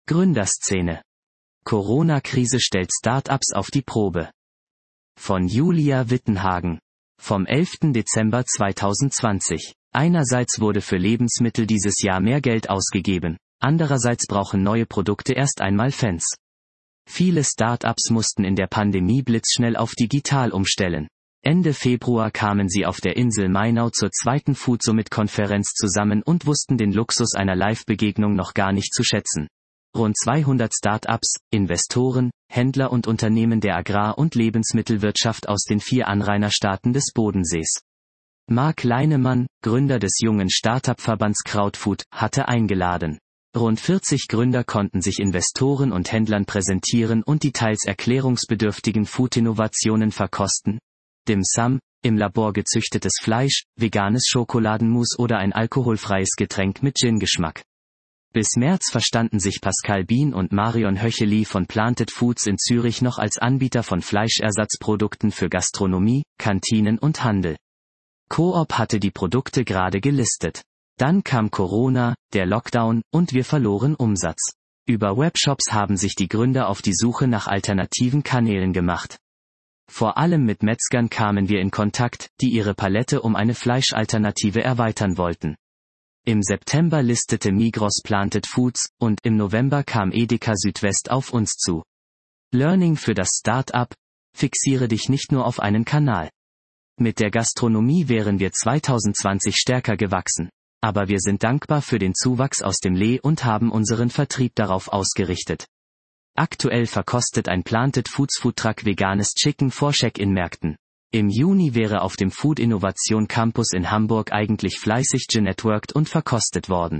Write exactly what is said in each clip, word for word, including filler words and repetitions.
Gründerszene. Corona-Krise stellt Start-ups auf die Probe. Von Julia Wittenhagen. Vom elften Dezember zweitausendzwanzig. Einerseits wurde für Lebensmittel dieses Jahr mehr Geld ausgegeben, andererseits brauchen neue Produkte erst einmal Fans. Viele Start-ups mussten in der Pandemie blitzschnell auf digital umstellen. Ende Februar kamen sie auf der Insel Mainau zur zweiten Food Summit-Konferenz zusammen und wussten den Luxus einer Live-Begegnung noch gar nicht zu schätzen. Rund zweihundert Start-ups, Investoren, Händler und Unternehmen der Agrar- und Lebensmittelwirtschaft aus den vier Anrainerstaaten des Bodensees. Marc Leinemann, Gründer des jungen Start-up-Verbands Crowdfood, hatte eingeladen. Rund vierzig Gründer konnten sich Investoren und Händlern präsentieren und die teils erklärungsbedürftigen Food-Innovationen verkosten. Dim Sum, im Labor gezüchtetes Fleisch, veganes Schokoladenmus oder ein alkoholfreies Getränk mit Gin-Geschmack. Bis März verstanden sich Pascal Bien und Marion Höcheli von Planted Foods in Zürich noch als Anbieter von Fleischersatzprodukten für Gastronomie, Kantinen und Handel. Coop hatte die Produkte gerade gelistet. Dann kam Corona, der Lockdown, und wir verloren Umsatz. Über Webshops haben sich die Gründer auf die Suche nach alternativen Kanälen gemacht. Vor allem mit Metzgern kamen wir in Kontakt, die ihre Palette um eine Fleischalternative erweitern wollten. Im September listete Migros Planted Foods, und im November kam Edeka Südwest auf uns zu. Learning für das Start-up: Fixiere dich nicht nur auf einen Kanal. Mit der Gastronomie wären wir zweitausendzwanzig stärker gewachsen. Aber wir sind dankbar für den Zuwachs aus dem Lee und haben unseren Vertrieb darauf ausgerichtet. Aktuell verkostet ein Planted Foods Foodtruck veganes Chicken vor Check-in-Märkten. Im Juni wäre auf dem Food Innovation Campus in Hamburg eigentlich fleißig genetworked und verkostet worden.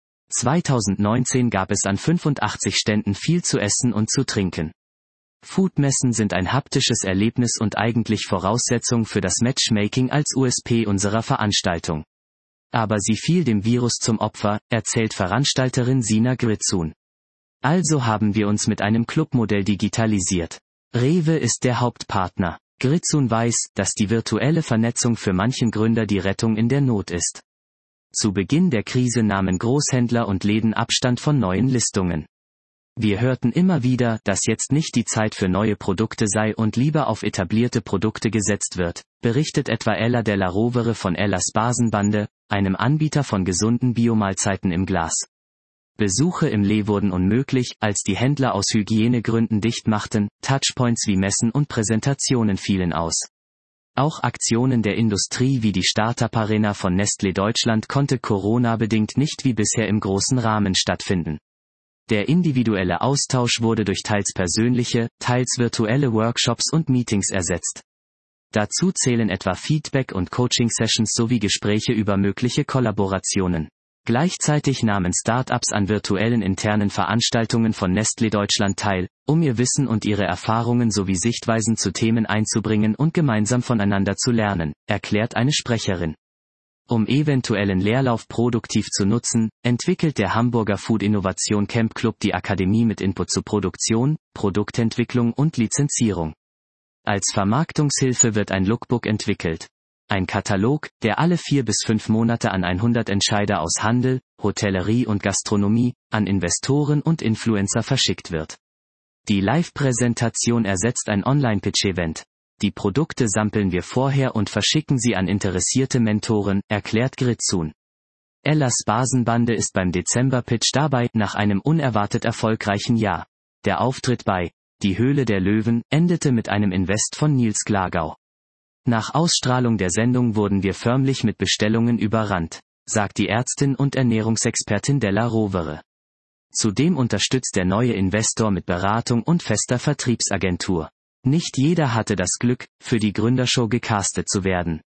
zweitausendneunzehn gab es an fünfundachtzig Ständen viel zu essen und zu trinken. Foodmessen sind ein haptisches Erlebnis und eigentlich Voraussetzung für das Matchmaking als U S P unserer Veranstaltung. Aber sie fiel dem Virus zum Opfer, erzählt Veranstalterin Sina Gritzun. Also haben wir uns mit einem Clubmodell digitalisiert. Rewe ist der Hauptpartner. Gritzun weiß, dass die virtuelle Vernetzung für manchen Gründer die Rettung in der Not ist. Zu Beginn der Krise nahmen Großhändler und Läden Abstand von neuen Listungen. Wir hörten immer wieder, dass jetzt nicht die Zeit für neue Produkte sei und lieber auf etablierte Produkte gesetzt wird, berichtet etwa Ella Della Rovere von Ellas Basenbande, einem Anbieter von gesunden Biomahlzeiten im Glas. Besuche im Lee wurden unmöglich, als die Händler aus Hygienegründen dicht machten, Touchpoints wie Messen und Präsentationen fielen aus. Auch Aktionen der Industrie wie die Startup Arena von Nestlé Deutschland konnte Corona-bedingt nicht wie bisher im großen Rahmen stattfinden. Der individuelle Austausch wurde durch teils persönliche, teils virtuelle Workshops und Meetings ersetzt. Dazu zählen etwa Feedback- und Coaching-Sessions sowie Gespräche über mögliche Kollaborationen. Gleichzeitig nahmen Start-ups an virtuellen internen Veranstaltungen von Nestlé Deutschland teil, um ihr Wissen und ihre Erfahrungen sowie Sichtweisen zu Themen einzubringen und gemeinsam voneinander zu lernen, erklärt eine Sprecherin. Um eventuellen Leerlauf produktiv zu nutzen, entwickelt der Hamburger Food Innovation Camp Club die Akademie mit Input zu Produktion, Produktentwicklung und Lizenzierung. Als Vermarktungshilfe wird ein Lookbook entwickelt. Ein Katalog, der alle vier bis fünf Monate an hundert Entscheider aus Handel, Hotellerie und Gastronomie, an Investoren und Influencer verschickt wird. Die Live-Präsentation ersetzt ein Online-Pitch-Event. Die Produkte sampeln wir vorher und verschicken sie an interessierte Mentoren, erklärt Gritzun. Ellas Basenbande ist beim Dezember-Pitch dabei, nach einem unerwartet erfolgreichen Jahr. Der Auftritt bei Die Höhle der Löwen endete mit einem Invest von Nils Glagau. Nach Ausstrahlung der Sendung wurden wir förmlich mit Bestellungen überrannt, sagt die Ärztin und Ernährungsexpertin Della Rovere. Zudem unterstützt der neue Investor mit Beratung und fester Vertriebsagentur. Nicht jeder hatte das Glück, für die Gründershow gecastet zu werden.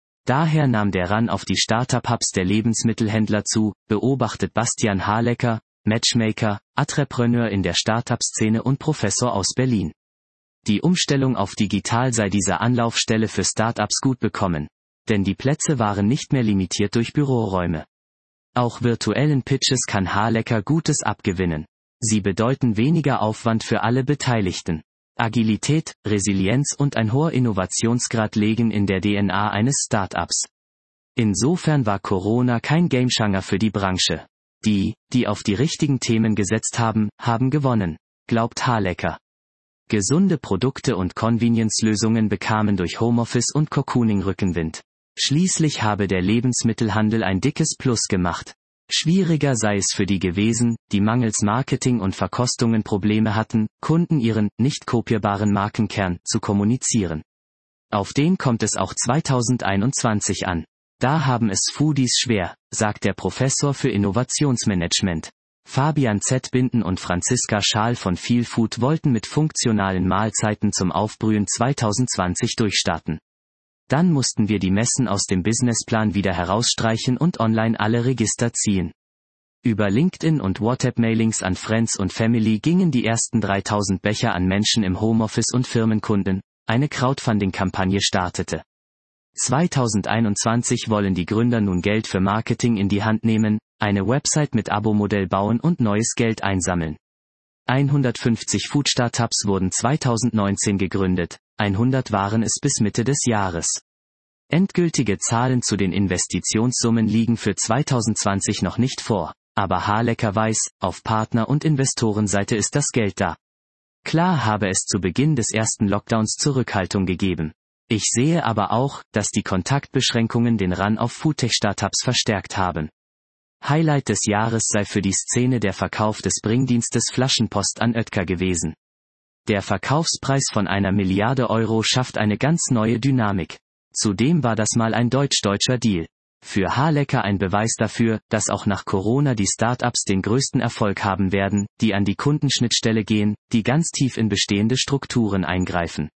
Daher nahm der Run auf die Startup-Hubs der Lebensmittelhändler zu, beobachtet Bastian Halecker, Matchmaker, Entrepreneur in der Startup-Szene und Professor aus Berlin. Die Umstellung auf digital sei dieser Anlaufstelle für Startups gut bekommen. Denn die Plätze waren nicht mehr limitiert durch Büroräume. Auch virtuellen Pitches kann Halecker Gutes abgewinnen. Sie bedeuten weniger Aufwand für alle Beteiligten. Agilität, Resilienz und ein hoher Innovationsgrad liegen in der D N A eines Startups. Insofern war Corona kein Gamechanger für die Branche. Die, die auf die richtigen Themen gesetzt haben, haben gewonnen, glaubt Halecker. Gesunde Produkte und Convenience-Lösungen bekamen durch Homeoffice und Cocooning Rückenwind. Schließlich habe der Lebensmittelhandel ein dickes Plus gemacht. Schwieriger sei es für die gewesen, die mangels Marketing und Verkostungen Probleme hatten, Kunden ihren, nicht kopierbaren Markenkern zu kommunizieren. Auf den kommt es auch zweitausendeinundzwanzig an. Da haben es Foodies schwer, sagt der Professor für Innovationsmanagement. Fabian Zetbinden und Franziska Schaal von Feel Food wollten mit funktionalen Mahlzeiten zum Aufbrühen zweitausendzwanzig durchstarten. Dann mussten wir die Messen aus dem Businessplan wieder herausstreichen und online alle Register ziehen. Über LinkedIn und WhatsApp-Mailings an Friends und Family gingen die ersten dreitausend Becher an Menschen im Homeoffice und Firmenkunden. Eine Crowdfunding-Kampagne startete. zweitausendeinundzwanzig wollen die Gründer nun Geld für Marketing in die Hand nehmen, eine Website mit Abo-Modell bauen und neues Geld einsammeln. hundertfünfzig Food-Startups wurden zweitausendneunzehn gegründet, hundert waren es bis Mitte des Jahres. Endgültige Zahlen zu den Investitionssummen liegen für zweitausendzwanzig noch nicht vor, aber Halecker weiß, auf Partner- und Investorenseite ist das Geld da. Klar habe es zu Beginn des ersten Lockdowns Zurückhaltung gegeben. Ich sehe aber auch, dass die Kontaktbeschränkungen den Run auf Foodtech-Startups verstärkt haben. Highlight des Jahres sei für die Szene der Verkauf des Bringdienstes Flaschenpost an Oetker gewesen. Der Verkaufspreis von einer Milliarde Euro schafft eine ganz neue Dynamik. Zudem war das mal ein deutsch-deutscher Deal. Für Halecker ein Beweis dafür, dass auch nach Corona die Startups den größten Erfolg haben werden, die an die Kundenschnittstelle gehen, die ganz tief in bestehende Strukturen eingreifen.